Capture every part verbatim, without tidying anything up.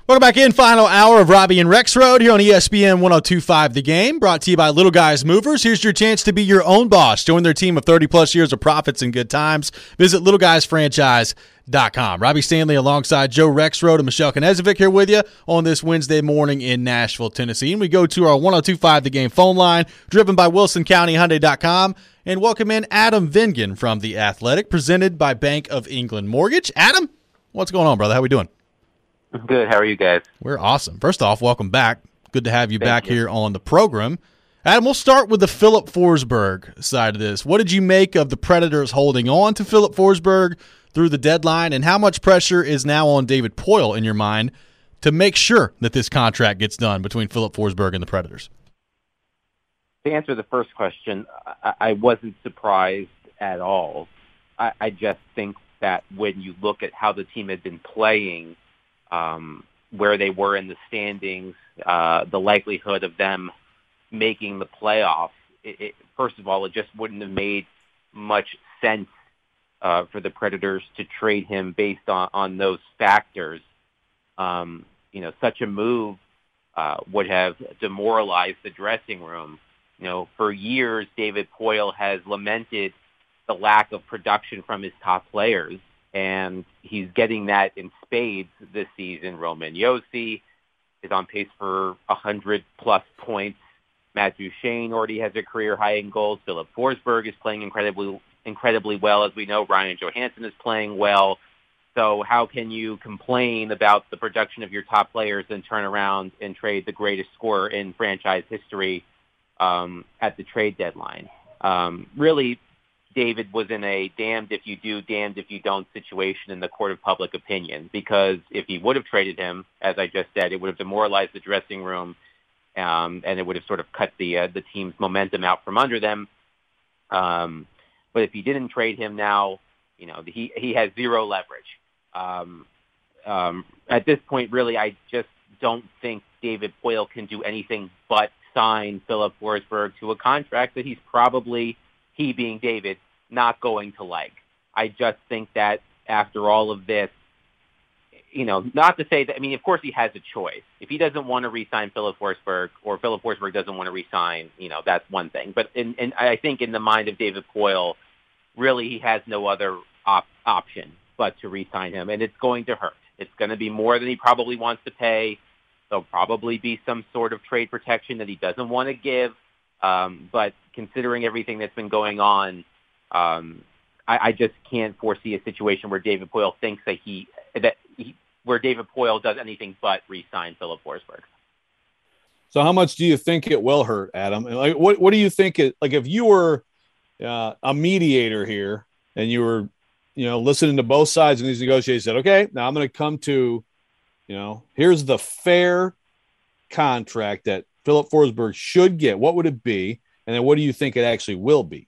Welcome back in. Final hour of Robbie and Rexrode here on E S P N ten twenty-five The Game, brought to you by Little Guys Movers. Here's your chance to be your own boss. Join their team of thirty-plus years of profits and good times. Visit little guys franchise dot com. Robbie Stanley alongside Joe Rexrode and Michelle Knezovic here with you on this Wednesday morning in Nashville, Tennessee. And we go to our ten twenty-five The Game phone line, driven by Wilson County Hyundai dot com, and welcome in Adam Vingan from The Athletic, presented by Bank of England Mortgage. Adam, what's going on, brother? How we doing? Good. How are you guys? We're awesome. First off, welcome back. Good to have you Thank back you. here on the program. Adam, we'll start with the Philip Forsberg side of this. What did you make of the Predators holding on to Philip Forsberg through the deadline, and how much pressure is now on David Poile in your mind to make sure that this contract gets done between Philip Forsberg and the Predators? To answer the first question, I, I wasn't surprised at all. I, I just think that when you look at how the team had been playing, Um, where they were in the standings, uh, the likelihood of them making the playoffs, it, it, first of all, it just wouldn't have made much sense uh, for the Predators to trade him based on, on those factors. Um, you know, such a move uh, would have demoralized the dressing room. You know, for years, David Poile has lamented the lack of production from his top players, and he's getting that in spades this season. Roman Josi is on pace for one hundred plus points. Matt Duchene already has a career high in goals. Philip Forsberg is playing incredibly, incredibly well. As we know, Ryan Johansson is playing well. So how can you complain about the production of your top players and turn around and trade the greatest scorer in franchise history um, at the trade deadline? Um, really, David was in a damned if you do, damned if you don't situation in the court of public opinion, because if he would have traded him, as I just said, it would have demoralized the dressing room, um, and it would have sort of cut the uh, the team's momentum out from under them. Um, but if he didn't trade him now, you know, he, he has zero leverage. Um, um, at this point, really, I just don't think David Poile can do anything but sign Philip Forsberg to a contract that he's probably, he being David, not going to like. I just think that after all of this, you know, not to say that, I mean, of course he has a choice. If he doesn't want to re-sign Philip Forsberg, or Philip Forsberg doesn't want to re-sign, you know, that's one thing. But in, in, I think in the mind of David Poile, really he has no other op- option but to re-sign him, and it's going to hurt. It's going to be more than he probably wants to pay. There'll probably be some sort of trade protection that he doesn't want to give. Um, but considering everything that's been going on, um, I, I just can't foresee a situation where David Poile thinks that he that he, where David Poile does anything but re-sign Philip Forsberg. So, how much do you think it will hurt, Adam? Like, what what do you think? It like if you were uh, a mediator here and you were, you know, listening to both sides in these negotiations, said, okay, now I'm going to come to, you know, here's the fair contract that Philip Forsberg should get. What would it be? And then what do you think it actually will be?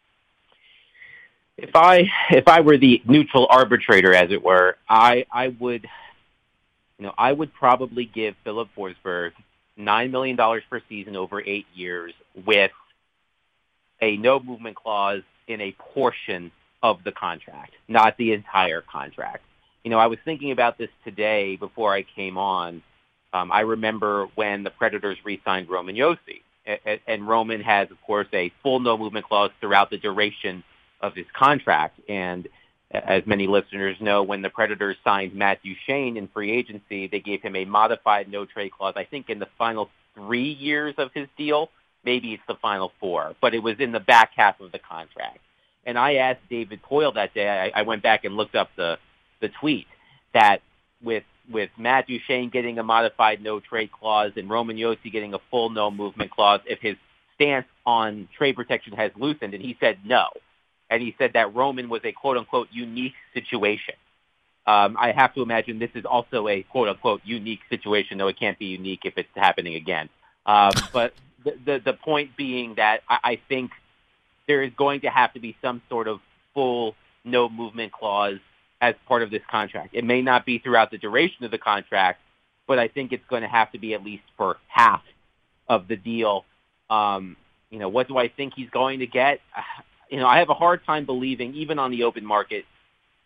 If I if I were the neutral arbitrator, as it were, I I would, you know, I would probably give Philip Forsberg nine million dollars per season over eight years with a no movement clause in a portion of the contract, not the entire contract. You know, I was thinking about this today before I came on. Um, I remember when the Predators re-signed Roman Josi, and, and Roman has, of course, a full no movement clause throughout the duration of his contract. And as many listeners know, when the Predators signed Matt Duchene in free agency, they gave him a modified no trade clause, I think in the final three years of his deal. Maybe it's the final four, but it was in the back half of the contract. And I asked David Poile that day, I, I went back and looked up the, the tweet, that with with Matt Duchene getting a modified no trade clause and Roman Josi getting a full no movement clause, if his stance on trade protection has loosened, and he said no. And he said that Roman was a quote-unquote unique situation. Um, I have to imagine this is also a quote-unquote unique situation, though it can't be unique if it's happening again. Um, but the, the, the point being that I, I think there is going to have to be some sort of full no movement clause as part of this contract. It may not be throughout the duration of the contract, but I think it's going to have to be at least for half of the deal. Um, you know, what do I think he's going to get? You know, I have a hard time believing, even on the open market,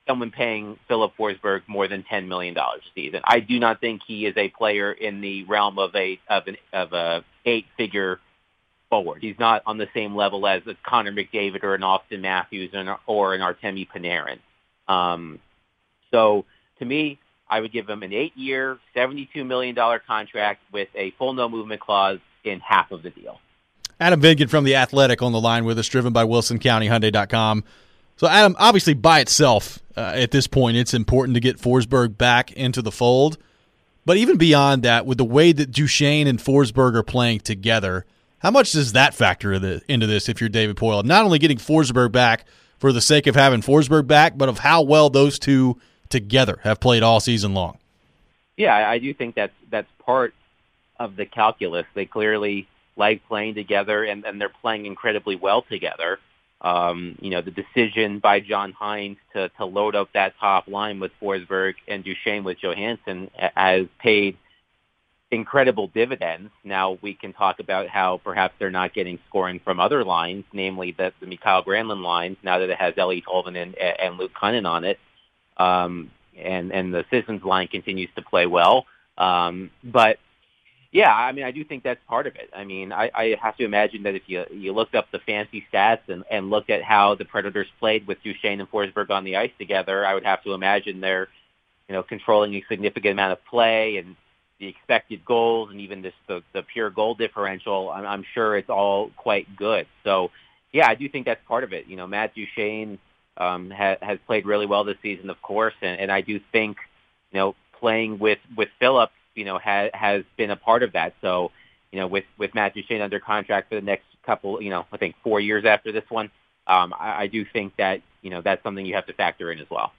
someone paying Philip Forsberg more than ten million dollars a season. I do not think he is a player in the realm of a of an of a eight-figure forward. He's not on the same level as a Connor McDavid or an Austin Matthews or an, or an Artemi Panarin. Um, so to me, I would give him an eight-year, seventy-two million dollars contract with a full no-movement clause in half of the deal. Adam Vingan from The Athletic on the line with us, driven by Wilson County Hyundai dot com. So, Adam, obviously by itself, uh, at this point, it's important to get Forsberg back into the fold. But even beyond that, with the way that Duchesne and Forsberg are playing together, how much does that factor into this if you're David Poile? Not only getting Forsberg back for the sake of having Forsberg back, but of how well those two together have played all season long. Yeah, I do think that's, that's part of the calculus. They clearly like playing together, and, and they're playing incredibly well together. Um, you know, the decision by John Hynes to, to load up that top line with Forsberg and Duchesne with Johansson has paid incredible dividends. Now we can talk about how perhaps they're not getting scoring from other lines, namely the, the Mikael Granlund line, now that it has Eeli Tolvanen and, and Luke Kunin on it. Um, and, and the Sissons line continues to play well. Um, but yeah, I mean, I do think that's part of it. I mean, I, I have to imagine that if you you looked up the fancy stats and, and looked at how the Predators played with Duchesne and Forsberg on the ice together, I would have to imagine they're, you know, controlling a significant amount of play and the expected goals and even just the, the pure goal differential. I'm, I'm sure it's all quite good. So, yeah, I do think that's part of it. You know, Matt Duchesne um, ha, has played really well this season, of course, and, and I do think, you know, playing with, with Philip, you know, has, has been a part of that. So, you know, with, with Matt Duchesne under contract for the next couple, you know, I think four years after this one, um, I, I do think that, you know, that's something you have to factor in as well.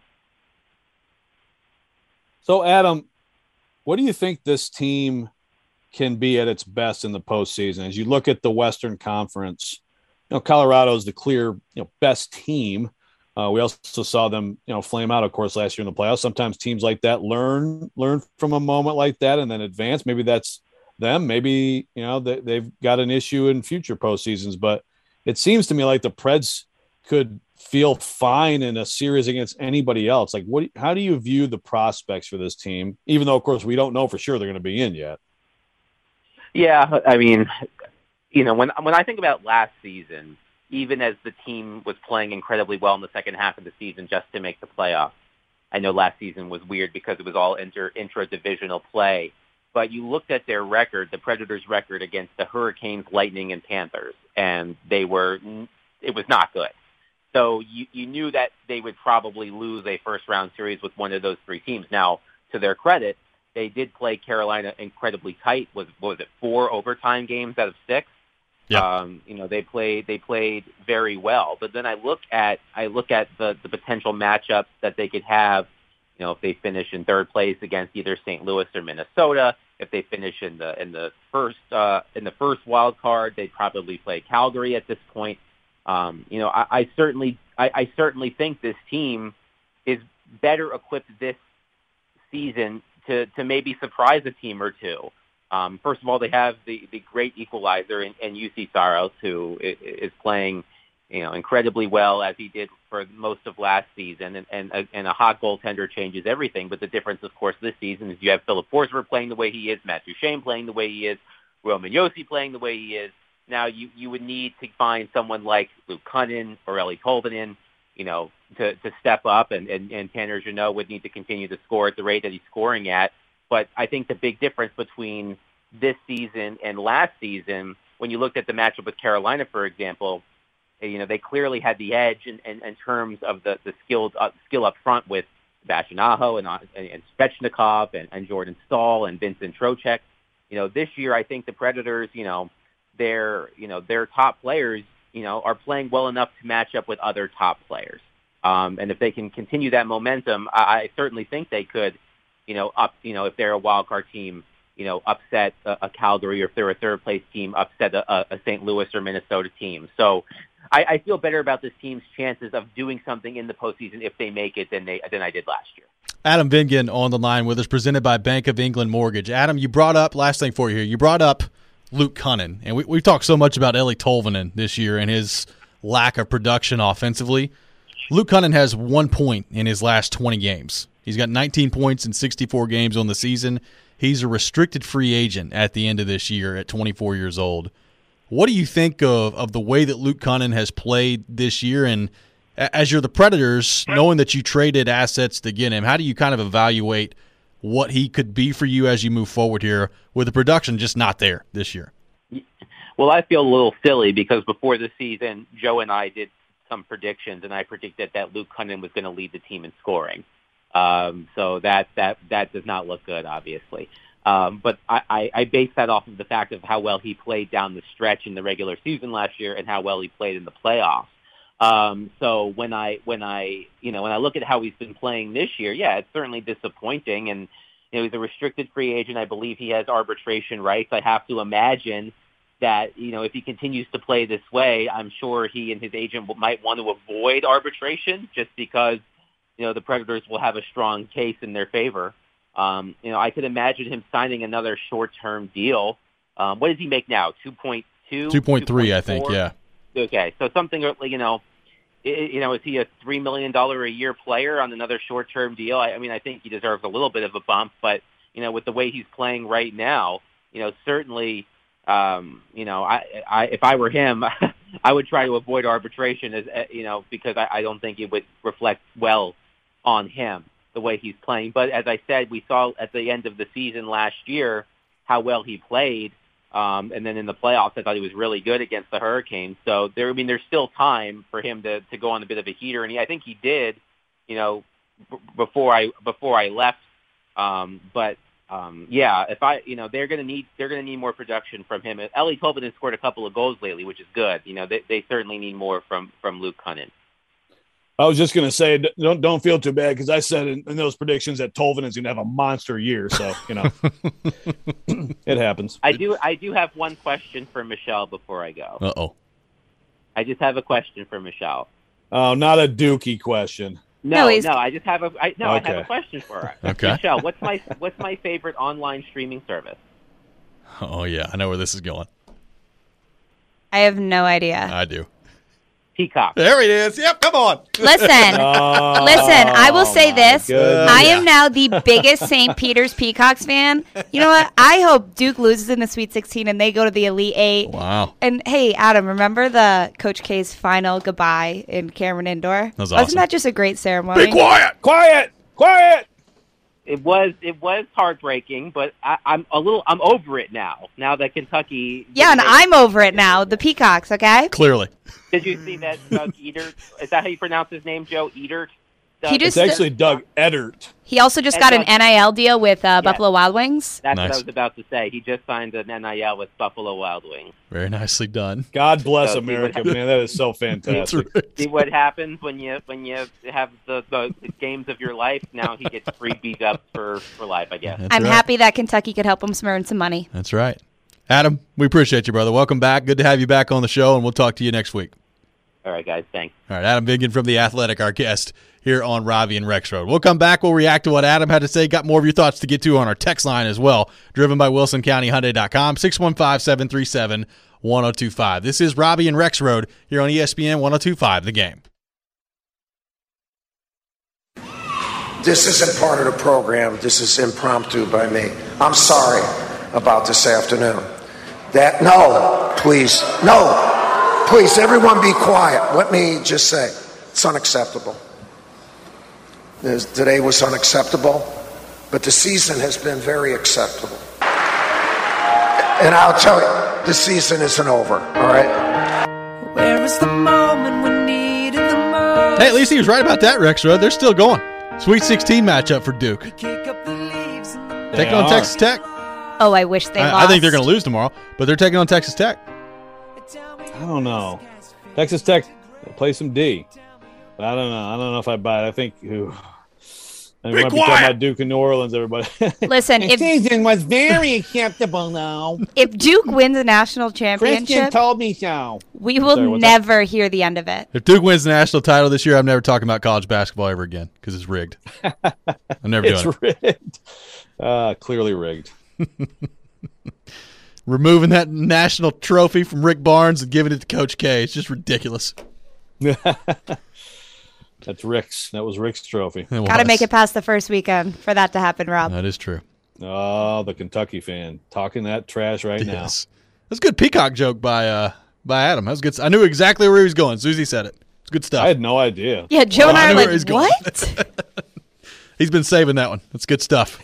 So, Adam, what do you think this team can be at its best in the postseason? As you look at the Western Conference, you know, Colorado is the clear, you know, best team. Uh, we also saw them, you know, flame out, of course, last year in the playoffs. Sometimes teams like that learn learn from a moment like that and then advance. Maybe that's them. Maybe, you know, they, they've got an issue in future postseasons. But it seems to me like the Preds could feel fine in a series against anybody else. Like, what? How do you view the prospects for this team? Even though, of course, we don't know for sure they're going to be in yet. Yeah, I mean, you know, when when I think about last season, even as the team was playing incredibly well in the second half of the season just to make the playoffs. I know last season was weird because it was all inter, intra-divisional play, but you looked at their record, the Predators' record against the Hurricanes, Lightning, and Panthers, and they were, it was not good. So you, you knew that they would probably lose a first-round series with one of those three teams. Now, to their credit, they did play Carolina incredibly tight. Was, what was it, four overtime games out of six? Yeah. Um, you know, they played they played very well. But then I look at I look at the, the potential matchups that they could have, you know, if they finish in third place against either Saint Louis or Minnesota, if they finish in the in the first uh, in the first wild card, they'd probably play Calgary at this point. Um, you know, I, I certainly I, I certainly think this team is better equipped this season to, to maybe surprise a team or two. Um, first of all, they have the, the great equalizer in, in U C Saros, who is playing, you know, incredibly well as he did for most of last season, and, and, and a hot goaltender changes everything. But the difference, of course, this season is you have Philip Forsberg playing the way he is, Matt Duchesne playing the way he is, Roman Josi playing the way he is. Now you, you would need to find someone like Luke Kunin or Eeli Tolvanen, you know, to, to step up, and, and, and Tanner Jeannot would need to continue to score at the rate that he's scoring at. But I think the big difference between this season and last season, when you looked at the matchup with Carolina, for example, you know, they clearly had the edge in, in, in terms of the, the skilled, uh, skill up front with Sebastian Aho and, uh, and Svechnikov and, and Jordan Staal and Vincent Trocheck. You know, this year I think the Predators, you know, their, you know, their top players, you know, are playing well enough to match up with other top players. Um, and if they can continue that momentum, I, I certainly think they could, you know, up, you know, if they're a wild card team, you know, upset a, a Calgary, or if they're a third place team, upset a, a Saint Louis or Minnesota team. So I, I feel better about this team's chances of doing something in the postseason if they make it than they than I did last year. Adam Vingan on the line with us, presented by Bank of England Mortgage. Adam, you brought up, last thing for you here, you brought up Luke Kunin, and we, we've talked so much about Eeli Tolvanen this year and his lack of production offensively. Luke Cunnin has one point in his last twenty games. He's got nineteen points in sixty-four games on the season. He's a restricted free agent at the end of this year at twenty-four years old. What do you think of, of the way that Luke Cunnin has played this year? And as you're the Predators, knowing that you traded assets to get him, how do you kind of evaluate what he could be for you as you move forward here with the production just not there this year? Well, I feel a little silly because before the season, Joe and I did some predictions, and I predicted that Luke Cunnin was going to lead the team in scoring. Um, so that that that does not look good, obviously. Um, but I, I, I base that off of the fact of how well he played down the stretch in the regular season last year and how well he played in the playoffs. Um, so when I when I you know when I look at how he's been playing this year, yeah, it's certainly disappointing. And you know, he's a restricted free agent. I believe he has arbitration rights. I have to imagine that, you know, if he continues to play this way, I'm sure he and his agent might want to avoid arbitration just because, you know, the Predators will have a strong case in their favor. Um, you know, I could imagine him signing another short-term deal. Um, what does he make now? two point two? two point three, I think, yeah. Okay, so something, you know, it, you know, is he a three million dollars a year player on another short-term deal? I, I mean, I think he deserves a little bit of a bump, but, you know, with the way he's playing right now, you know, certainly, um, you know, I, I, if I were him, I would try to avoid arbitration, as you know, because I, I don't think it would reflect well on him, the way he's playing. But as I said, we saw at the end of the season last year how well he played. Um, and then in the playoffs, I thought he was really good against the Hurricanes. So there, I mean, there's still time for him to, to go on a bit of a heater. And he, I think he did, you know, b- before I, before I left. Um, but, um, yeah, if I, you know, they're going to need, they're going to need more production from him. Ellie Tolvanen has scored a couple of goals lately, which is good. You know, they, they certainly need more from, from Luke Cunnin. I was just going to say, don't don't feel too bad because I said in, in those predictions that Tolvanen is going to have a monster year. So, you know, it happens. I do I do have one question for Michelle before I go. Uh-oh. I just have a question for Michelle. Oh, not a Dookie question. No, no, no I just have a I, no. Okay. I have a question for her. Okay. Michelle, what's my what's my favorite online streaming service? Oh, yeah, I know where this is going. I have no idea. I do. Peacock. There it is. Yep, come on. Listen, Oh, listen, I will say my this. goodness. I am now the biggest Saint Peter's Peacocks fan. You know what? I hope Duke loses in the Sweet sixteen and they go to the Elite Eight. Wow. And hey, Adam, remember the Coach K's final goodbye in Cameron Indoor? was Wasn't awesome. that just a great ceremony? Be quiet. Quiet, quiet. It was it was heartbreaking, but I, I'm a little I'm over it now. Now that Kentucky. Yeah, and I'm over it now. The Peacocks, okay? Clearly. Did you see that Doug Edert? Is that how you pronounce his name, Joe? Edert. He It's just actually Doug Edert. he also just got an N I L deal with uh, Buffalo Wild Wings. That's Nice. what I was about to say. He just signed an N I L with Buffalo Wild Wings. Very nicely done. God bless So, America, see what- man. That is so That's fantastic. right. See what happens when you when you have the, the games of your life. Now he gets free beat up for, for life, I guess. That's I'm right. happy that Kentucky could help him earn some money. That's right. Adam, we appreciate you, brother. Welcome back. Good to have you back on the show, and we'll talk to you next week. All right, guys. Thanks. All right, Adam Vingan from The Athletic, our guest here on Robbie and Rex Road. We'll come back. We'll react to what Adam had to say. Got more of your thoughts to get to on our text line as well, driven by Wilson County Hyundai dot com, six one five, seven three seven, one oh two five. This is Robbie and Rex Road here on E S P N one oh two point five, The Game. This isn't part of the program. This is impromptu by me. I'm sorry about this afternoon. That, no, please, no. Please, everyone be quiet. Let me just say, it's unacceptable. This, today was unacceptable, but the season has been very acceptable. And I'll tell you, the season isn't over, all right? Where is the moment we needed the most? Hey, at least he was right about that, Rex Road. They're still going. Sweet sixteen matchup for Duke. Kick up the leaves and the Taking They on are. Texas Tech. Oh, I wish they I, lost. I think they're going to lose tomorrow, but they're taking on Texas Tech. I don't know. Texas Tech play some D. But I don't know. I don't know if I buy it. I think. Ooh, I might be talking about Duke and New Orleans, everybody. Listen, if, season was very acceptable now. if Duke wins a national Christian championship, told me so. we will Sorry, what's that? never hear the end of it. If Duke wins the national title this year, I'm never talking about college basketball ever again because it's rigged. I'm never It's doing it. rigged. Uh, clearly rigged. Removing that national trophy from Rick Barnes and giving it to Coach K. It's just ridiculous. That's Rick's. That was Rick's trophy. Got to make it past the first weekend for that to happen, Rob. That is true. Oh, the Kentucky fan talking that trash right now. Yes. That's a good peacock joke by uh, by Adam. That was good. I knew exactly where he was going. Susie said it. It's good stuff. I had no idea. Yeah, Joe Oh, and I I are knew where he's like, going. what? He's been saving that one. That's good stuff.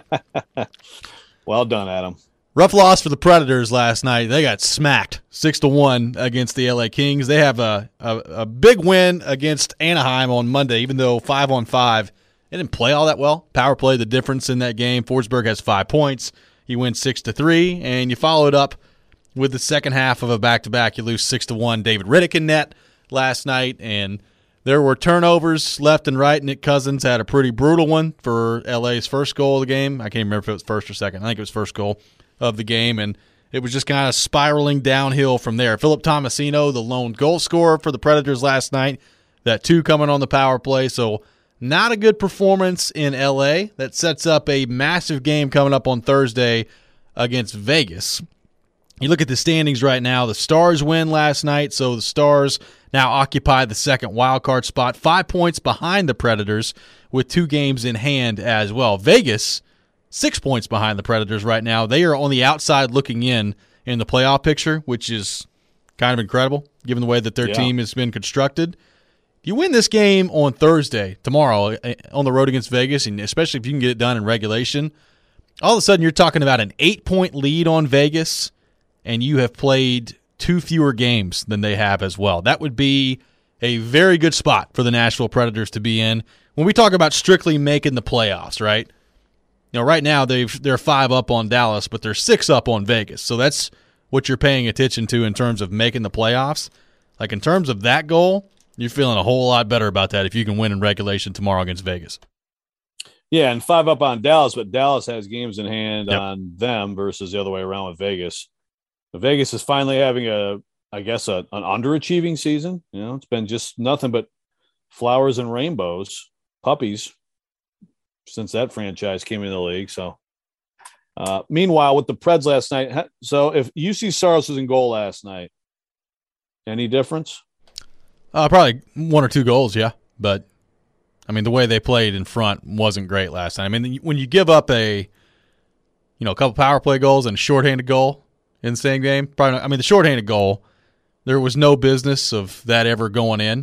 Well done, Adam. Rough loss for the Predators last night. They got smacked six to one against the L A Kings. They have a, a, a big win against Anaheim on Monday, even though five on five, they didn't play all that well. Power play, the difference in that game. Forsberg has five points. You win six to three, and you follow it up with the second half of a back-to-back. You lose six to one. David Riddick in net last night, and there were turnovers left and right. Nick Cousins had a pretty brutal one for L A's first goal of the game. I can't remember if it was first or second. I think it was first goal of the game, and it was just kind of spiraling downhill from there. Philip Tomasino, the lone goal scorer for the Predators last night, that two coming on the power play, so not a good performance in L A. That sets up a massive game coming up on Thursday against Vegas. You look at the standings right now, the Stars win last night, so the Stars now occupy the second wildcard spot, five points behind the Predators with two games in hand as well. Vegas, six points behind the Predators right now. They are on the outside looking in in the playoff picture, which is kind of incredible given the way that their Yeah. team has been constructed. You win this game on Thursday, tomorrow, on the road against Vegas, and especially if you can get it done in regulation, all of a sudden you're talking about an eight-point lead on Vegas, and you have played two fewer games than they have as well. That would be a very good spot for the Nashville Predators to be in. When we talk about strictly making the playoffs, right? You know, right now they've they're five up on Dallas, but they're six up on Vegas. So that's what you're paying attention to in terms of making the playoffs. Like in terms of that goal, you're feeling a whole lot better about that if you can win in regulation tomorrow against Vegas. Yeah, and five up on Dallas, but Dallas has games in hand Yep. on them versus the other way around with Vegas. But Vegas is finally having a, I guess, a, an underachieving season. You know, it's been just nothing but flowers and rainbows, puppies, since that franchise came into the league. So, uh, meanwhile, with the Preds last night, ha- so if U C Saros was in goal last night, any difference? Uh, probably one or two goals, yeah. But, I mean, the way they played in front wasn't great last night. I mean, when you give up a, you know, a couple power play goals and a shorthanded goal in the same game, probably not, I mean, the shorthanded goal, there was no business of that ever going in,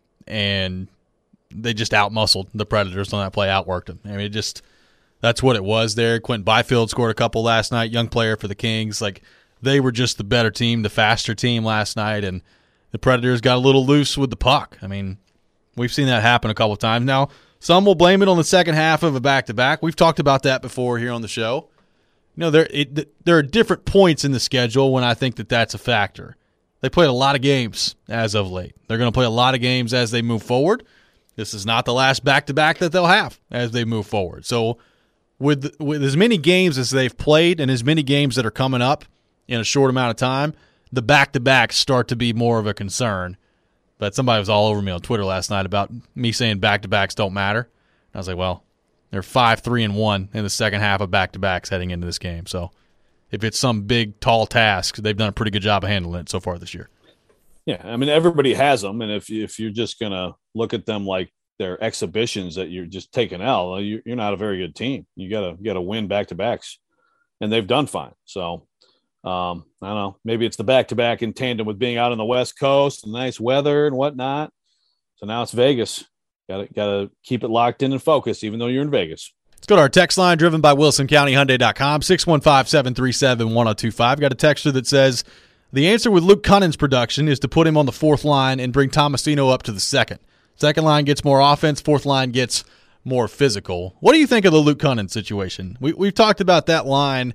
and they just outmuscled the Predators on that play, outworked them. I mean, it just, that's what it was there. Quentin Byfield scored a couple last night, young player for the Kings. Like, they were just the better team, the faster team last night, and the Predators got a little loose with the puck. I mean, we've seen that happen a couple of times. Now, some will blame it on the second half of a back-to-back. We've talked about that before here on the show. You know, there it, there are different points in the schedule when I think that that's a factor. They played a lot of games as of late. They're going to play a lot of games as they move forward. This is not the last back-to-back that they'll have as they move forward. So with with as many games as they've played and as many games that are coming up in a short amount of time, the back-to-backs start to be more of a concern. But somebody was all over me on Twitter last night about me saying back-to-backs don't matter. I was like, well, they're five, three, and one in the second half of back-to-backs heading into this game. So if it's some big, tall task, they've done a pretty good job of handling it so far this year. Yeah, I mean, everybody has them, and if if you're just gonna look at them like they're exhibitions that you're just taking out, you're not a very good team. You gotta you gotta win back to backs, and they've done fine. So um, I don't know, maybe it's the back to back in tandem with being out on the West Coast, and nice weather and whatnot. So now it's Vegas. Got to got to keep it locked in and focused, even though you're in Vegas. Let's go to our text line driven by Wilson County Hyundai dot com, six one five, seven three seven, one oh two five. Got a texter that says, the answer with Luke Cunning's production is to put him on the fourth line and bring Tomasino up to the second. Second line gets more offense, fourth line gets more physical. What do you think of the Luke Cunning situation? We, we've talked about that line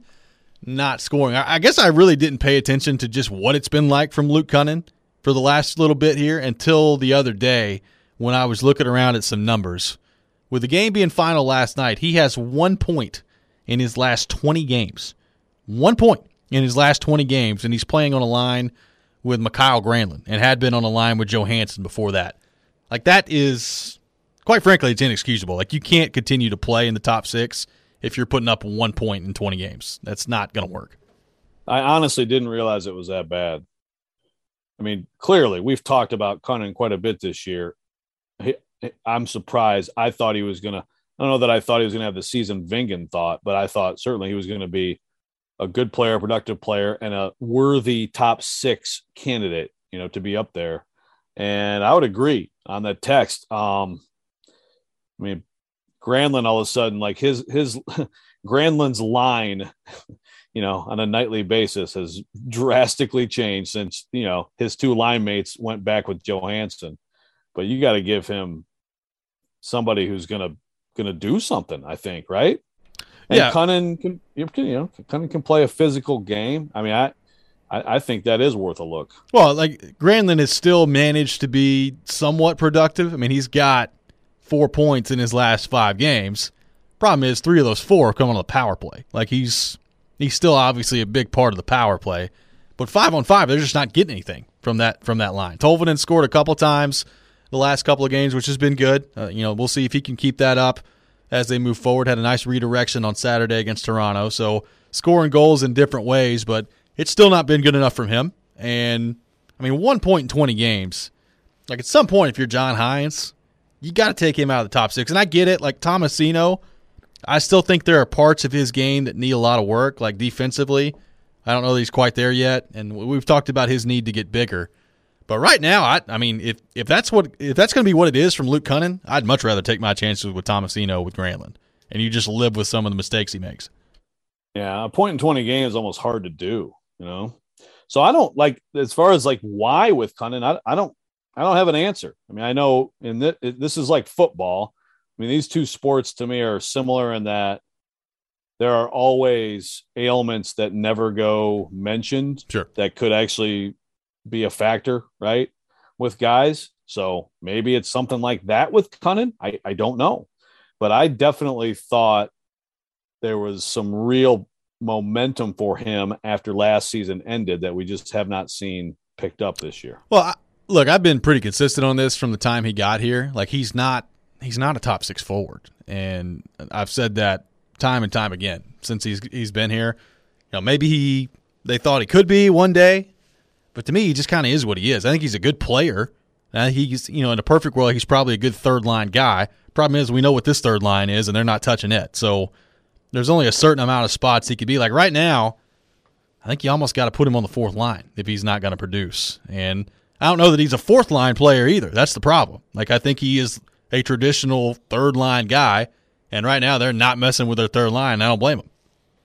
not scoring. I, I guess I really didn't pay attention to just what it's been like from Luke Cunning for the last little bit here until the other day when I was looking around at some numbers. With the game being final last night, he has one point in his last twenty games. One point in his last twenty games, and he's playing on a line with Mikhail Granlund and had been on a line with Johansson before that. Like, that is, quite frankly, it's inexcusable. Like, you can't continue to play in the top six if you're putting up one point in twenty games. That's not going to work. I honestly didn't realize it was that bad. I mean, clearly, we've talked about Cunning quite a bit this year. He, I'm surprised. I thought he was going to – I don't know that I thought he was going to have the season Vingan thought, but I thought certainly he was going to be a good player, a productive player, and a worthy top six candidate, you know, to be up there. And I would agree on that text. Um, I mean, Granlund all of a sudden, like his his Granlund's line, you know, on a nightly basis has drastically changed since, you know, his two line mates went back with Johansson. But you got to give him somebody who's gonna gonna do something, I think, right? And yeah, Cunnin can you know Cunnin can play a physical game. I mean, I, I I think that is worth a look. Well, like Granlund has still managed to be somewhat productive. I mean, he's got four points in his last five games. Problem is, three of those four come on the power play. Like he's he's still obviously a big part of the power play, but five on five, they're just not getting anything from that from that line. Tolvanen scored a couple times the last couple of games, which has been good. Uh, you know, we'll see if he can keep that up as they move forward. Had a nice redirection on Saturday against Toronto, so scoring goals in different ways, but it's still not been good enough from him. And I mean, one point in twenty games. Like at some point, if you're John Hines, you got to take him out of the top six. And I get it. Like Tomasino, I still think there are parts of his game that need a lot of work, like defensively. I don't know that he's quite there yet, and we've talked about his need to get bigger. But right now, I, I mean, if if that's what if that's going to be what it is from Luke Cunnin, I'd much rather take my chances with Tomasino with Granlund, and you just live with some of the mistakes he makes. Yeah, a point in twenty games is almost hard to do, you know. So I don't like as far as like why with Cunnin. I I don't I don't have an answer. I mean, I know in this this is like football. I mean, these two sports to me are similar in that there are always ailments that never go mentioned. Sure. That could actually be a factor, right, with guys. So maybe it's something like that with Cunnin. I, I don't know. But I definitely thought there was some real momentum for him after last season ended that we just have not seen picked up this year. Well, I, look, I've been pretty consistent on this from the time he got here. Like he's not he's not a top six forward. And I've said that time and time again since he's he's been here. You know, maybe he they thought he could be one day. But to me, he just kind of is what he is. I think he's a good player. Uh, he's, you know, in a perfect world, he's probably a good third-line guy. Problem is, we know what this third line is, and they're not touching it. So there's only a certain amount of spots he could be. Like right now, I think you almost got to put him on the fourth line if he's not going to produce. And I don't know that he's a fourth-line player either. That's the problem. Like I think he is a traditional third-line guy, and right now they're not messing with their third line. I don't blame them.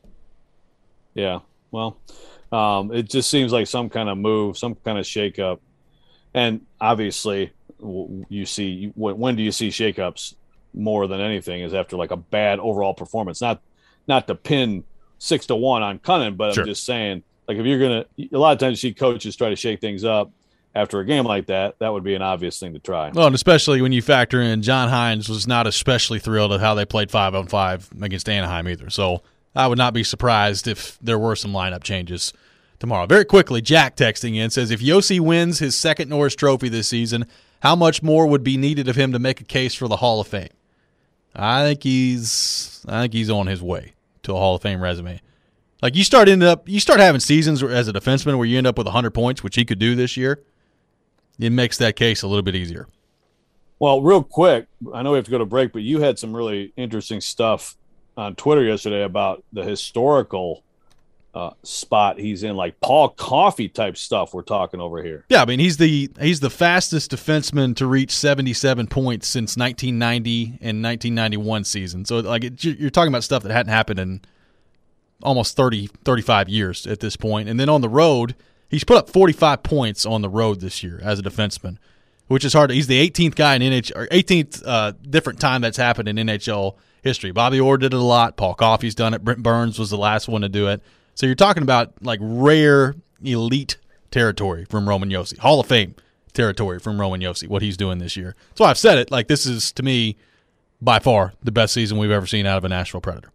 Yeah, well – Um, it just seems like some kind of move, some kind of shakeup. And obviously, you see when, when do you see shakeups more than anything is after like a bad overall performance. Not not to pin six to one on Cunnin, but sure. I'm just saying, like if you're gonna, a lot of times you see coaches try to shake things up after a game like that. That would be an obvious thing to try. Well, and especially when you factor in John Hines was not especially thrilled at how they played five on five against Anaheim either. So I would not be surprised if there were some lineup changes tomorrow. Very quickly, Jack texting in says, if Yossi wins his second Norris Trophy this season, how much more would be needed of him to make a case for the Hall of Fame? I think he's I think he's on his way to a Hall of Fame resume. Like you start end up you start having seasons as a defenseman where you end up with one hundred points, which he could do this year. It makes that case a little bit easier. Well, real quick, I know we have to go to break, but you had some really interesting stuff on Twitter yesterday about the historical uh, spot he's in, like Paul Coffey type stuff we're talking over here. Yeah, I mean, he's the he's the fastest defenseman to reach seventy-seven points since nineteen ninety and nineteen ninety-one season. So, like, it, you're talking about stuff that hadn't happened in almost thirty, thirty-five years at this point. And then on the road, he's put up forty-five points on the road this year as a defenseman, which is hard. He's the eighteenth guy in N H L, or eighteenth uh, different time that's happened in N H L history. Bobby Orr did it a lot. Paul Coffey's done it. Brent Burns was the last one to do it. So you're talking about like rare elite territory from Roman Josi, Hall of Fame territory from Roman Josi, what he's doing this year. So I've said it, like this is, to me, by far the best season we've ever seen out of a Nashville Predator.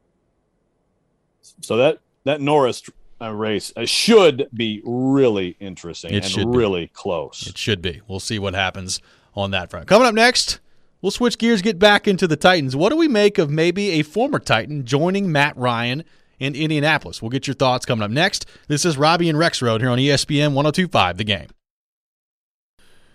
So that, that Norris uh, race uh, should be really interesting it and really be. close. It should be. We'll see what happens on that front. Coming up next, we'll switch gears, get back into the Titans. What do we make of maybe a former Titan joining Matt Ryan in Indianapolis? We'll get your thoughts coming up next. This is Robbie and Rex Road here on E S P N one oh two point five The Game.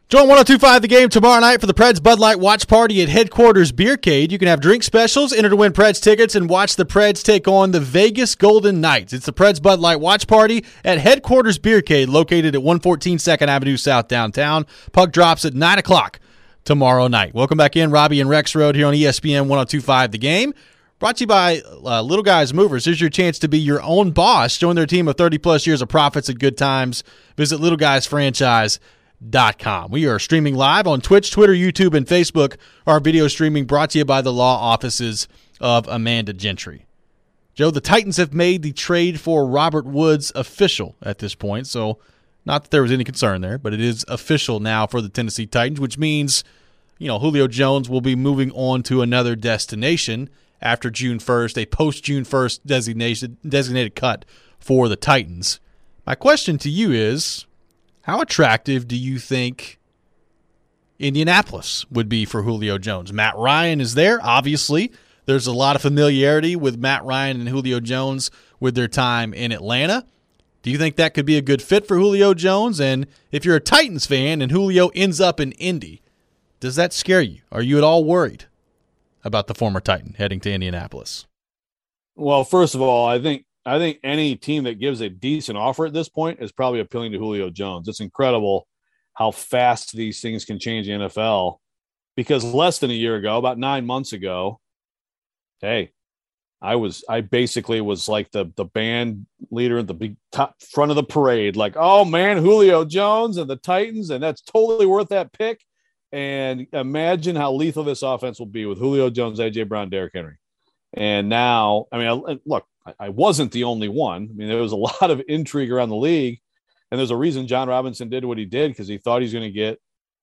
Join one oh two point five The Game tomorrow night for the Preds Bud Light Watch Party at Headquarters Beercade. You can have drink specials, enter to win Preds tickets, and watch the Preds take on the Vegas Golden Knights. It's the Preds Bud Light Watch Party at Headquarters Beercade, located at one fourteen second Avenue South downtown. Puck drops at nine o'clock tomorrow night. Welcome back in, Robbie and Rex Road here on E S P N one oh two point five The Game. Brought to you by uh, Little Guys Movers. Here's your chance to be your own boss. Join their team of thirty-plus years of profits and good times. Visit little guys franchise dot com. We are streaming live on Twitch, Twitter, YouTube, and Facebook. Our video streaming brought to you by the law offices of Amanda Gentry. Joe, the Titans have made the trade for Robert Woods official at this point, so not that there was any concern there, but it is official now for the Tennessee Titans, which means, you know, Julio Jones will be moving on to another destination after June first, a post-June first designation, designated cut for the Titans. My question to you is, how attractive do you think Indianapolis would be for Julio Jones? Matt Ryan is there, obviously. There's a lot of familiarity with Matt Ryan and Julio Jones with their time in Atlanta. Do you think that could be a good fit for Julio Jones? And if you're a Titans fan and Julio ends up in Indy, does that scare you? Are you at all worried about the former Titan heading to Indianapolis? Well, first of all, I think I think any team that gives a decent offer at this point is probably appealing to Julio Jones. It's incredible how fast these things can change the N F L, because less than a year ago, about nine months ago, hey, I was I basically was like the the band leader at the big top front of the parade, like, oh man, Julio Jones and the Titans, and that's totally worth that pick. And imagine how lethal this offense will be with Julio Jones, A J Brown, Derrick Henry. And now, I mean, I, look, I wasn't the only one. I mean, there was a lot of intrigue around the league, and there's a reason John Robinson did what he did, because he thought he was going to get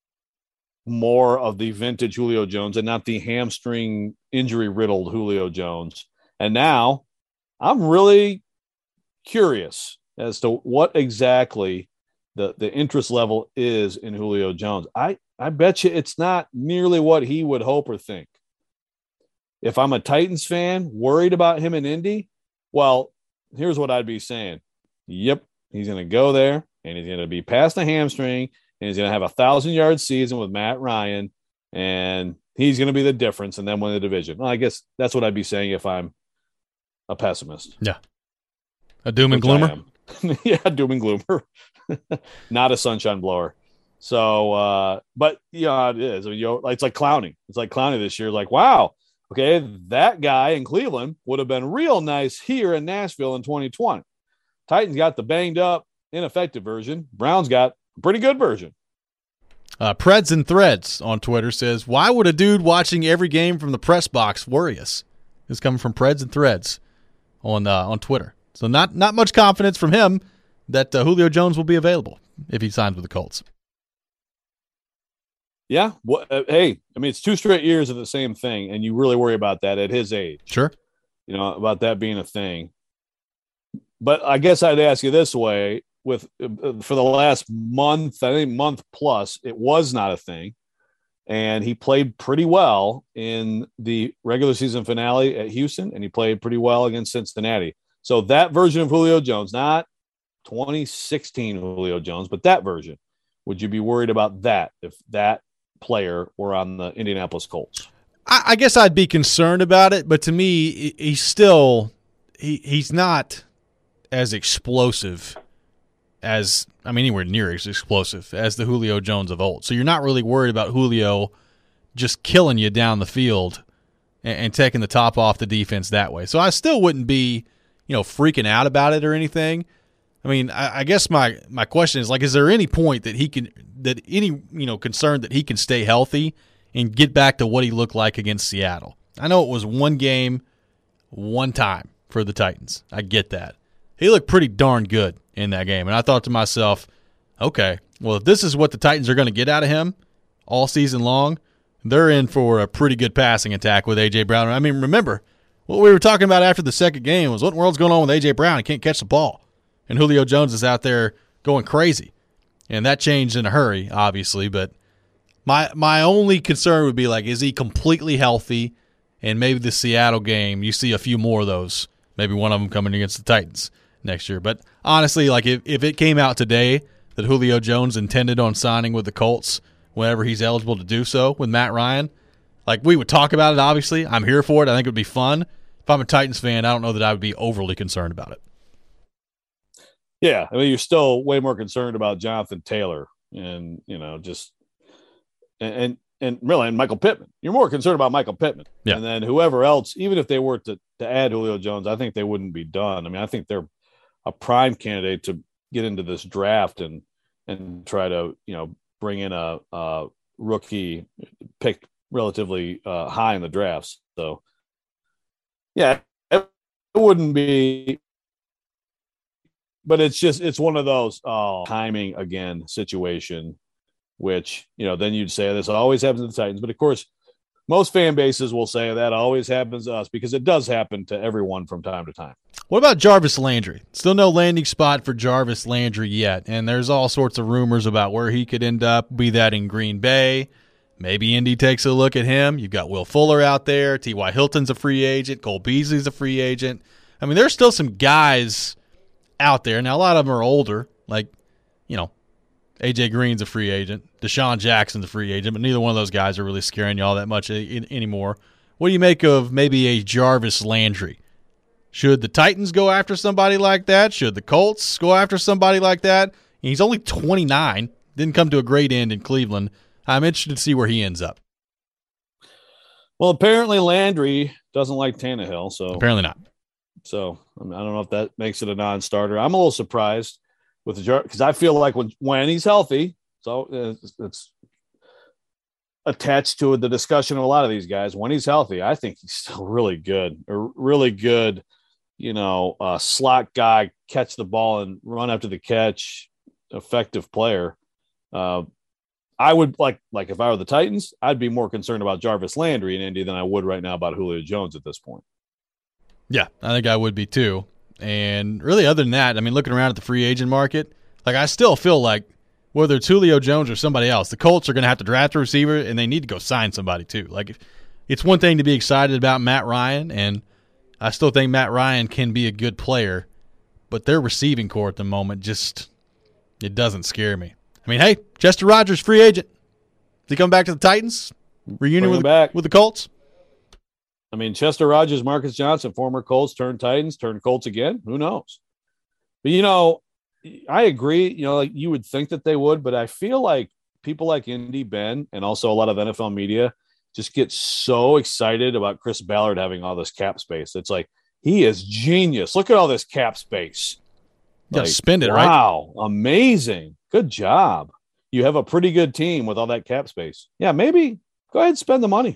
more of the vintage Julio Jones and not the hamstring injury-riddled Julio Jones. And now I'm really curious as to what exactly the, the interest level is in Julio Jones. I, I bet you it's not nearly what he would hope or think. If I'm a Titans fan worried about him in Indy, well, here's what I'd be saying. Yep, he's going to go there, and he's going to be past the hamstring, and he's going to have a thousand-yard season with Matt Ryan, and he's going to be the difference and then win the division. Well, I guess that's what I'd be saying if I'm a pessimist. Yeah. A doom and gloomer? Yeah, doom and gloomer. Not a sunshine blower. So, uh, but, yeah, it is. You know, it's like clowning. It's like clowning this year. Like, wow. Okay, that guy in Cleveland would have been real nice here in Nashville in twenty twenty. Titans got the banged up, ineffective version. Browns got a pretty good version. Uh, Preds and Threads on Twitter says, why would a dude watching every game from the press box worry us? This is coming from Preds and Threads on uh, on Twitter. So not not much confidence from him that uh, Julio Jones will be available if he signs with the Colts. Yeah. Well, uh, hey, I mean, it's two straight years of the same thing, and you really worry about that at his age. Sure. You know, about that being a thing. But I guess I'd ask you this way. With uh, for the last month, I think month plus, it was not a thing. And he played pretty well in the regular season finale at Houston, and he played pretty well against Cincinnati. So that version of Julio Jones, not twenty sixteen Julio Jones, but that version, would you be worried about that if that player were on the Indianapolis Colts? I, I guess I'd be concerned about it, but to me, he's still he he's not as explosive as I mean anywhere near as explosive as the Julio Jones of old. So you're not really worried about Julio just killing you down the field and, and taking the top off the defense that way. So I still wouldn't be, you know, freaking out about it or anything. I mean, I, I guess my, my question is, like, is there any point that he can that any you know concern that he can stay healthy and get back to what he looked like against Seattle? I know it was one game, one time for the Titans. I get that. He looked pretty darn good in that game, and I thought to myself, okay, well, if this is what the Titans are going to get out of him all season long, they're in for a pretty good passing attack with A J. Brown. I mean, remember, what we were talking about after the second game was what in the world's going on with A J. Brown? He can't catch the ball. And Julio Jones is out there going crazy. And that changed in a hurry, obviously. But my my only concern would be, like, is he completely healthy? And maybe the Seattle game, you see a few more of those. Maybe one of them coming against the Titans next year. But honestly, like, if, if it came out today that Julio Jones intended on signing with the Colts, whenever he's eligible to do so with Matt Ryan. Like, we would talk about it, obviously. I'm here for it. I think it would be fun. If I'm a Titans fan, I don't know that I would be overly concerned about it. Yeah, I mean, you're still way more concerned about Jonathan Taylor and, you know, just and and, and really and Michael Pittman. You're more concerned about Michael Pittman. Yeah. And then whoever else, even if they were to, to add Julio Jones, I think they wouldn't be done. I mean, I think they're a prime candidate to get into this draft and and try to, you know, bring in a, a rookie pick relatively uh, high in the drafts. So, yeah, it, it wouldn't be, but it's just, it's one of those oh, timing again situation, which, you know, then you'd say this always happens to the Titans. But of course, most fan bases will say that always happens to us because it does happen to everyone from time to time. What about Jarvis Landry? Still no landing spot for Jarvis Landry yet, and there's all sorts of rumors about where he could end up, be that in Green Bay. Maybe Indy takes a look at him. You've got Will Fuller out there. T Y. Hilton's a free agent. Cole Beasley's a free agent. I mean, there's still some guys out there. Now, a lot of them are older, like, you know, A J Green's a free agent. Deshaun Jackson's a free agent, but neither one of those guys are really scaring you all that much anymore. What do you make of maybe a Jarvis Landry? Should the Titans go after somebody like that? Should the Colts go after somebody like that? He's only twenty-nine. Didn't come to a great end in Cleveland. I'm interested to see where he ends up. Well, apparently Landry doesn't like Tannehill, so apparently not. So I, mean, I don't know if that makes it a non-starter. I'm a little surprised with the because I feel like when when he's healthy, so it's, it's attached to the discussion of a lot of these guys. When he's healthy, I think he's still really good, a really good, you know, uh, slot guy, catch the ball and run after the catch, effective player. Uh, I would like, like if I were the Titans, I'd be more concerned about Jarvis Landry in Indy than I would right now about Julio Jones at this point. Yeah, I think I would be too. And really, other than that, I mean, looking around at the free agent market, like I still feel like whether it's Julio Jones or somebody else, the Colts are going to have to draft a receiver, and they need to go sign somebody too. Like, if, it's one thing to be excited about Matt Ryan, and I still think Matt Ryan can be a good player, but their receiving core at the moment just it doesn't scare me. I mean, hey, Chester Rogers, free agent. Is he coming back to the Titans? Reunion with, back. with the Colts? I mean, Chester Rogers, Marcus Johnson, former Colts, turned Titans, turned Colts again. Who knows? But, you know, I agree. You know, like you would think that they would, but I feel like people like Indy Ben and also a lot of N F L media just get so excited about Chris Ballard having all this cap space. It's like, he is genius. Look at all this cap space. You got to like, spend it, wow, right? Wow, amazing. Good job. You have a pretty good team with all that cap space. Yeah, maybe go ahead and spend the money.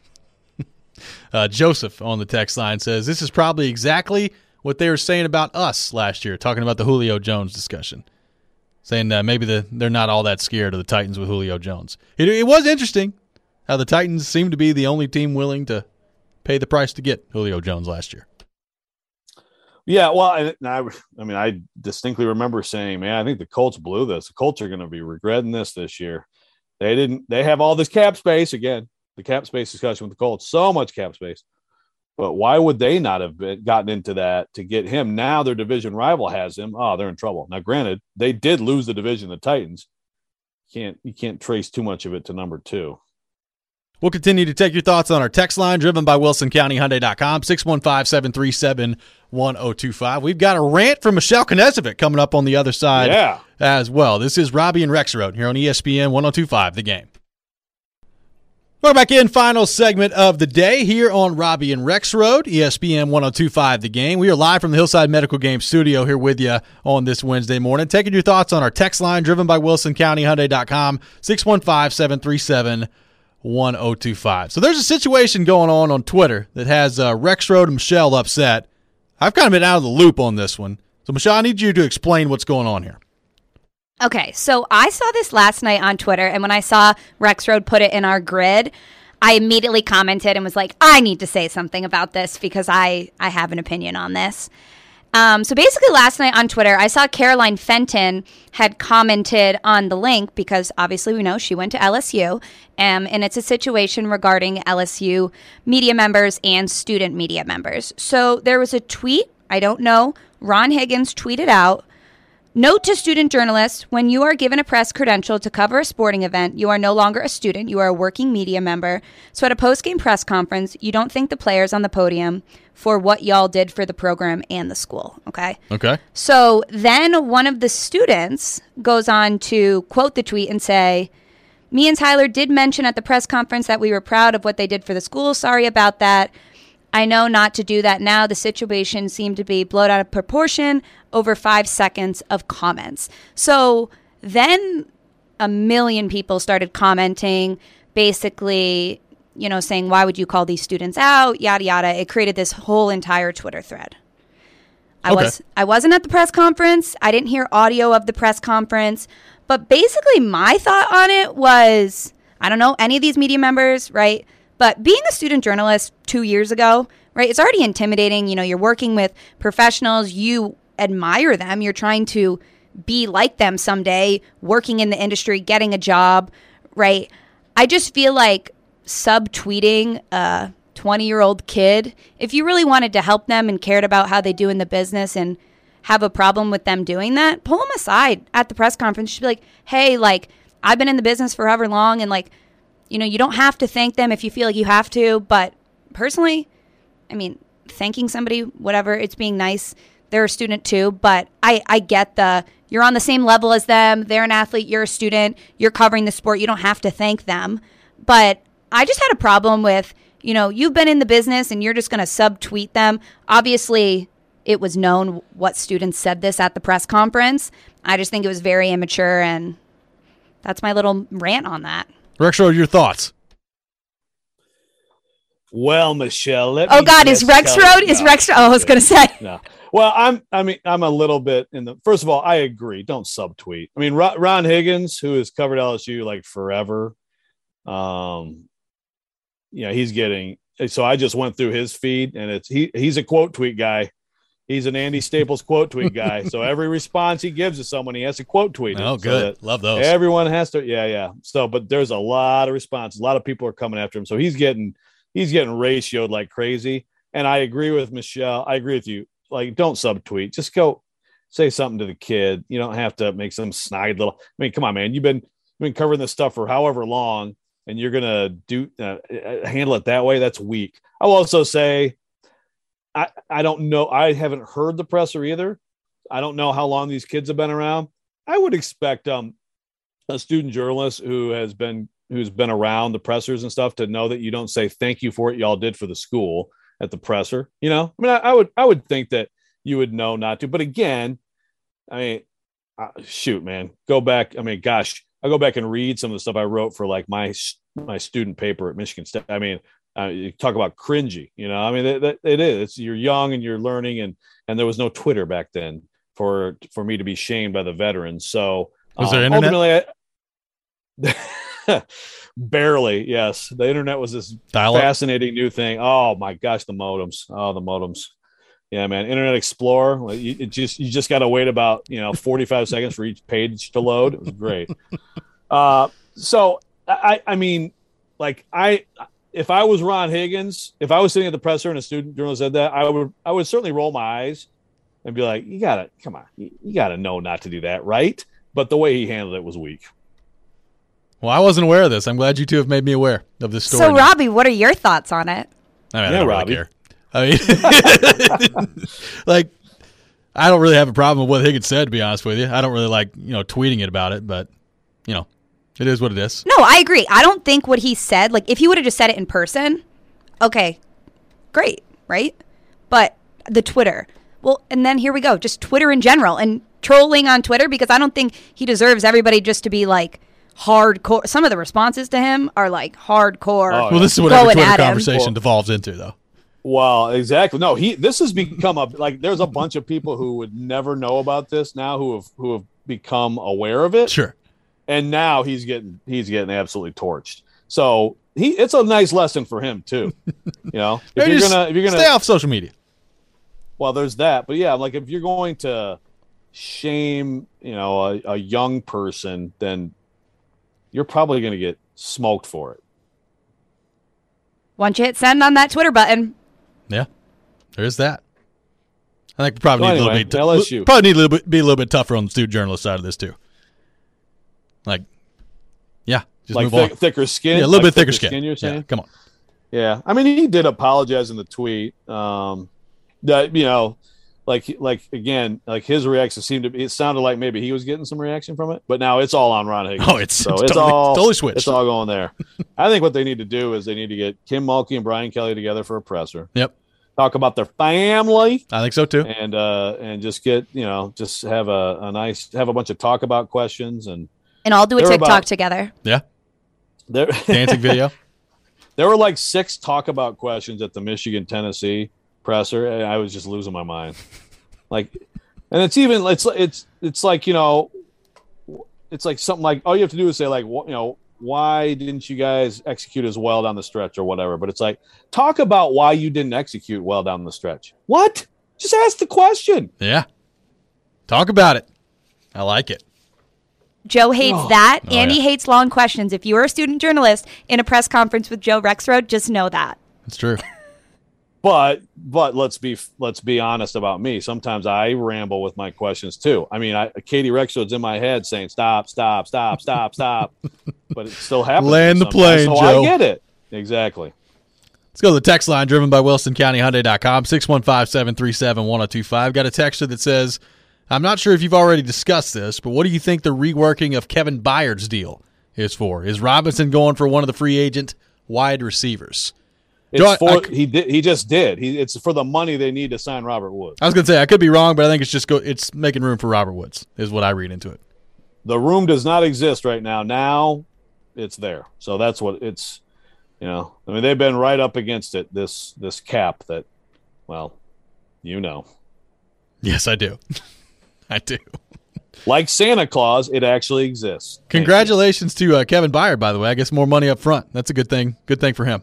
uh, Joseph on the text line says, this is probably exactly what they were saying about us last year, talking about the Julio Jones discussion, saying uh, maybe the, they're not all that scared of the Titans with Julio Jones. It, it was interesting how the Titans seemed to be the only team willing to pay the price to get Julio Jones last year. Yeah, well, I, I, I mean, I distinctly remember saying, man, I think the Colts blew this. The Colts are going to be regretting this this year. They didn't – they have all this cap space. Again, the cap space discussion with the Colts, so much cap space. But why would they not have been, gotten into that to get him? Now their division rival has him. Oh, they're in trouble. Now, granted, they did lose the division, the Titans. Can't You can't trace too much of it to number two. We'll continue to take your thoughts on our text line, driven by Wilson County Hyundai dot com, six one five, seven three seven, one zero two five. We've got a rant from Michelle Knezovic coming up on the other side yeah. as well. This is Robbie and Rexroad here on E S P N one oh two five, The Game. Welcome back in, final segment of the day here on Robbie and Rexroad, E S P N one oh two five, The Game. We are live from the Hillside Medical Game studio here with you on this Wednesday morning, taking your thoughts on our text line, driven by Wilson County Hyundai dot com, six one five, seven three seven, one oh two five. So there's a situation going on on Twitter that has uh, Rexroad and Michelle upset. I've kind of been out of the loop on this one. So, Michelle, I need you to explain what's going on here. Okay, so I saw this last night on Twitter, and when I saw Rexroad put it in our grid, I immediately commented and was like, I need to say something about this because I, I have an opinion on this. Um, so basically last night on Twitter, I saw Caroline Fenton had commented on the link because obviously we know she went to L S U, um, and it's a situation regarding L S U media members and student media members. So there was a tweet, I don't know, Ron Higgins tweeted out, Note to student journalists, when you are given a press credential to cover a sporting event, you are no longer a student, you are a working media member. So at a post-game press conference, you don't thank the players on the podium for what y'all did for the program and the school, okay? Okay. So then one of the students goes on to quote the tweet and say, me and Tyler did mention at the press conference that we were proud of what they did for the school. Sorry about that. I know not to do that now. The situation seemed to be blown out of proportion over five seconds of comments. So then a million people started commenting, basically, you know, saying, why would you call these students out? Yada, yada. It created this whole entire Twitter thread. I Okay. was I wasn't at the press conference. I didn't hear audio of the press conference. But basically my thought on it was, I don't know any of these media members, right? But being a student journalist two years ago, right, it's already intimidating. You know, you're working with professionals. You admire them. You're trying to be like them someday, working in the industry, getting a job, right? I just feel like subtweeting a twenty-year-old kid, if you really wanted to help them and cared about how they do in the business and have a problem with them doing that, pull them aside at the press conference. Just be like, hey, like, I've been in the business for however long, and like, you know, you don't have to thank them if you feel like you have to. But personally, I mean, thanking somebody, whatever, it's being nice. They're a student too. But I, I get the, you're on the same level as them. They're an athlete. You're a student. You're covering the sport. You don't have to thank them. But I just had a problem with, you know, you've been in the business and you're just going to subtweet them. Obviously, it was known what students said this at the press conference. I just think it was very immature. And that's my little rant on that. Rexroad, your thoughts? Well, Michelle, let Oh me God, is just Rex tell Road? you- Is No, Rex? Oh, I was gonna say. No. Well, I'm. I mean, I'm a little bit in the. First of all, I agree. Don't subtweet. I mean, Ron, Ron Higgins, who has covered L S U like forever, um, you know, he's getting. So I just went through his feed, and it's he. He's a quote tweet guy. He's an Andy Staples quote tweet guy. So every response he gives to someone, he has to quote tweet it. Oh, So good. that Love those. everyone has to. Yeah, yeah. So, but there's a lot of responses. A lot of people are coming after him. So he's getting he's getting ratioed like crazy. And I agree with Michelle. I agree with you. Like, don't subtweet. Just go say something to the kid. You don't have to make some snide little. I mean, come on, man. You've been you've been covering this stuff for however long, and you're gonna do uh, handle it that way. That's weak. I'll also say, I I don't know. I haven't heard the presser either. I don't know how long these kids have been around. I would expect um a student journalist who has been who's been around the pressers and stuff to know that you don't say thank you for what y'all did for the school at the presser. You know, I mean, I, I would I would think that you would know not to. But again, I mean, uh, shoot, man, go back. I mean, gosh, I go back and read some of the stuff I wrote for like my my student paper at Michigan State. I mean, uh, you talk about cringy. You know, I mean, it, it, it is. It's, you're young and you're learning, and and there was no Twitter back then for for me to be shamed by the veterans. So was there um, internet? Ultimately, I, barely. Yes, the internet was this Dial-up? fascinating new thing. Oh my gosh, the modems. Oh, the modems. Yeah, man. Internet Explorer. Well, you it just you just got to wait about you know forty-five seconds for each page to load. It was great. uh, so I I mean, like I if I was Ron Higgins, if I was sitting at the presser and a student journalist said that, I would I would certainly roll my eyes and be like, you gotta come on, you, you gotta know not to do that, right? But the way he handled it was weak. Well, I wasn't aware of this. I'm glad you two have made me aware of this story. So, now. Robbie, what are your thoughts on it? I mean, Yeah, I don't Robbie. really care. I mean, like, I don't really have a problem with what Higgins said, to be honest with you. I don't really like, you know, tweeting it about it, but, you know, it is what it is. No, I agree. I don't think what he said, like, if he would have just said it in person, okay, great, right? But the Twitter, well, and then here we go, just Twitter in general and trolling on Twitter, because I don't think he deserves everybody just to be like hardcore. Some of the responses to him are like hardcore. Oh, Well, this is what every going Twitter at him. conversation devolves into, though. Well, exactly. No, he. This has become a like. There's a bunch of people who would never know about this now who have who have become aware of it, Sure. and now he's getting he's getting absolutely torched. So he. It's a nice lesson for him too. You know, if Maybe you're just gonna if you're gonna stay off social media. well, there's that. But yeah, like if you're going to shame, you know, a, a young person, then you're probably going to get smoked for it. Once you hit send on that Twitter button, Yeah, there's that. I think we probably So need anyway, a little bit L S U. probably need a little bit be a little bit tougher on the student journalist side of this too. Like, yeah, just like move thick, on. thicker skin. Yeah, a little like bit thicker skin. You're saying? Yeah, come on. Yeah, I mean, he did apologize in the tweet. Um, that you know, like like again, like his reaction seemed to be. It sounded like maybe he was getting some reaction from it, but now it's all on Ron Higgins. Oh, it's, so it's, it's, totally, all totally switched. It's all going there. I think what they need to do is they need to get Kim Mulkey and Brian Kelly together for a presser. Yep, Talk about their family. I think so too. And uh, and just get you know just have a, a nice have a bunch of talk about questions and And all do a They're TikTok about- together. Yeah, there dancing video. there were like six talk about questions at the Michigan Tennessee presser, and I was just losing my mind. Like, and it's even it's it's it's like you know, it's like something like all you have to do is say like what you know why didn't you guys execute as well down the stretch or whatever. But it's like talk about why you didn't execute well down the stretch. What? Just ask the question. Yeah, talk about it. I like it. Joe hates Oh. that, Oh, and he yeah. hates long questions. If you are a student journalist in a press conference with Joe Rexrode, just know that. It's true. But but let's be let's be honest about me. Sometimes I ramble with my questions too. I mean, I, Katie Rexrode's in my head saying stop, stop, stop, stop, stop, but it still happens. Land the sometimes. plane, so Joe. I get it exactly. Let's go to the text line driven by Wilson County Hyundai dot com, six one five, seven three seven, one oh two five. Got a texter that says, I'm not sure if you've already discussed this, but what do you think the reworking of Kevin Byard's deal is for? Is Robinson going for one of the free agent wide receivers? It's Joe, I- for I- he did he just did. He it's for the money they need to sign Robert Woods. I was going to say, I could be wrong, but I think it's just go, it's making room for Robert Woods is what I read into it. The room does not exist right now. Now it's there. So that's what it's you know. I mean, they've been right up against it, this this cap that well, you know. Yes, I do. I do. Like Santa Claus, it actually exists. Thank you. Congratulations to uh, Kevin Byard, by the way. I guess more money up front. That's a good thing. Good thing for him.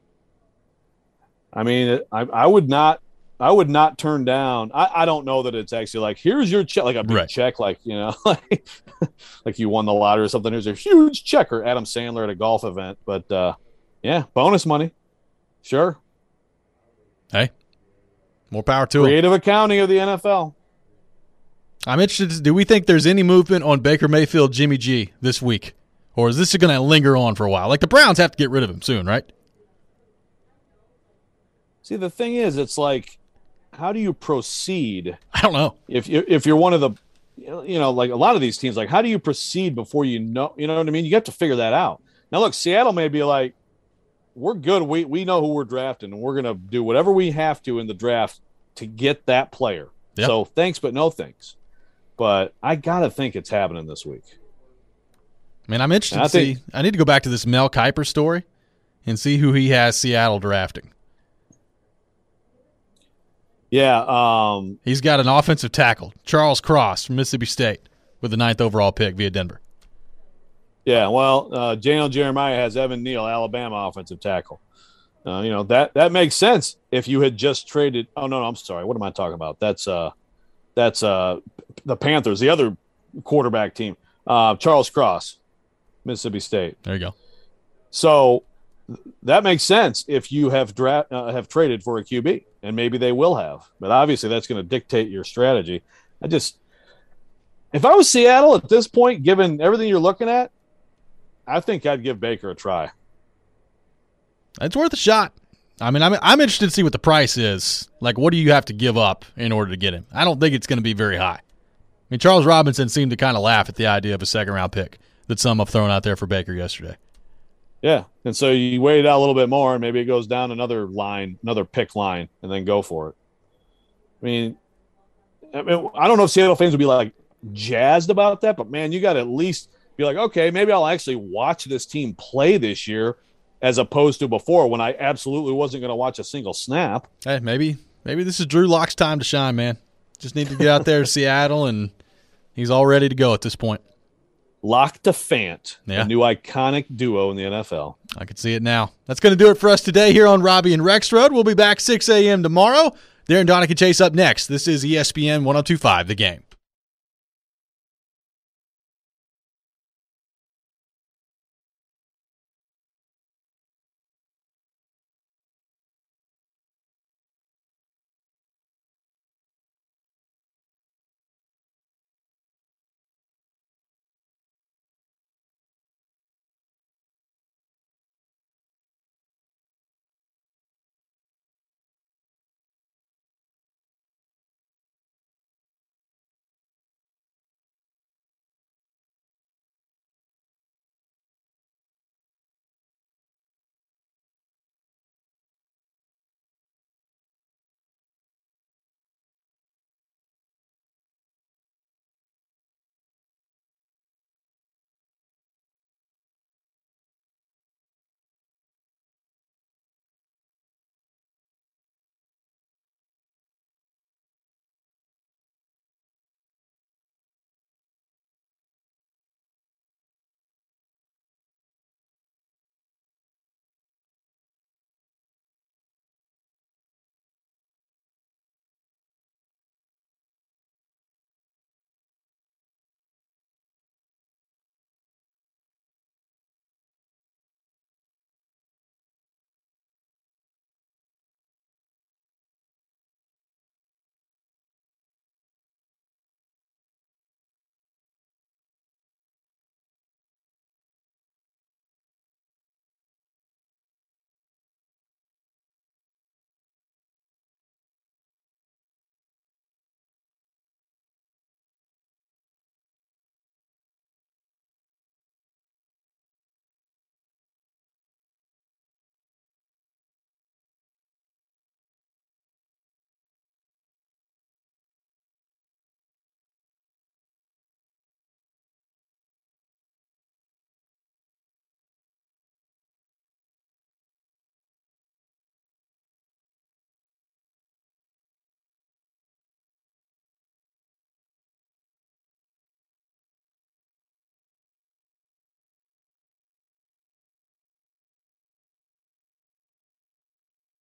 I mean, I, I would not, I would not turn down. I, I don't know that it's actually like, here's your check, like a big Right. check, like you know, like, like you won the lottery or something. Here's a huge check, or Adam Sandler at a golf event. But uh, yeah, bonus money, sure. Hey, more power to him. Creative accounting of the N F L. I'm interested. Do we think there's any movement on Baker Mayfield, Jimmy G this week? Or is this going to linger on for a while? Like the Browns have to get rid of him soon, right? See, the thing is, it's like, how do you proceed I don't know. if you if you're one of the, you know, like a lot of these teams, like how do you proceed before you know, you know what I mean? You have to figure that out. Now, look, Seattle may be like, we're good. We we know who we're drafting, and we're going to do whatever we have to in the draft to get that player. Yep. So thanks, but no thanks. But I got to think it's happening this week. I mean, I'm interested I to think- see. I need to go back to this Mel Kiper story and see who he has Seattle drafting. Yeah. Um, He's got an offensive tackle, Charles Cross from Mississippi State, with the ninth overall pick via Denver. yeah. Well, uh, Jalen Jeremiah has Evan Neal, Alabama offensive tackle. Uh, you know, that, that makes sense if you had just traded. Oh, no, no, I'm sorry. What am I talking about? That's uh, that's uh, the Panthers, the other quarterback team. Uh, Charles Cross, Mississippi State. There you go. So that makes sense if you have dra- uh, have traded for a Q B, and maybe they will have. But obviously, that's going to dictate your strategy. I just, if I was Seattle at this point, given everything you're looking at, I think I'd give Baker a try. It's worth a shot. I mean, I'm I'm interested to see what the price is. Like, what do you have to give up in order to get him? I don't think it's going to be very high. I mean, Charles Robinson seemed to kind of laugh at the idea of a second round pick that some have thrown out there for Baker yesterday. Yeah, and so you wait it out a little bit more, and maybe it goes down another line, another pick line, and then go for it. I mean, I, mean, I don't know if Seattle fans would be like jazzed about that, but man, you got to at least be like, okay, maybe I'll actually watch this team play this year, as opposed to before when I absolutely wasn't going to watch a single snap. Hey, maybe maybe this is Drew Lock's time to shine, man. Just need to get out there to Seattle, and he's all ready to go at this point. Lock to Fant, Yeah. a new iconic duo in the N F L. I can see it now. That's going to do it for us today here on Robbie and Rexrode. We'll be back six a.m. tomorrow. Darren Donick and Chase up next. This is E S P N one oh two point five, The Game.